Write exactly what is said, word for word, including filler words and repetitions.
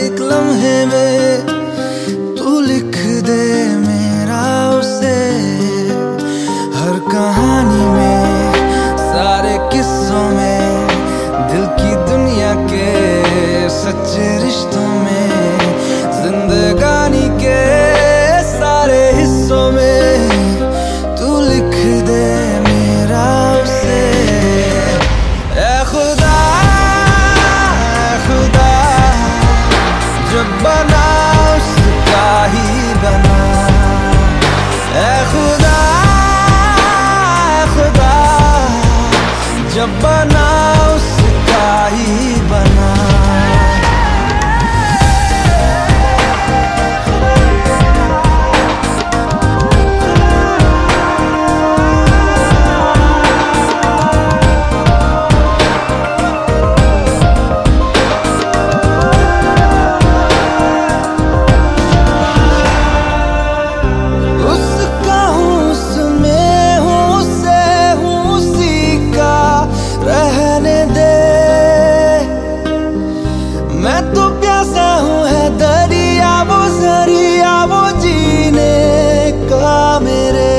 एक लम्हे में तू लिख दे मेरा उसे, हर कहानी में सारे किस्सों में दिल की दुनिया के सच्चे रिश्तों में जिंदगानी के सारे हिस्सों में तू लिख दे मेरा उसे। ऐ खुदा ऐ खुदा जब बना उसका ही बना, ऐ खुदा ऐ खुदा जब बना उसका ही बना। मैं तो प्यासा हूँ है दरिया वो जरिया वो जीने का मेरे।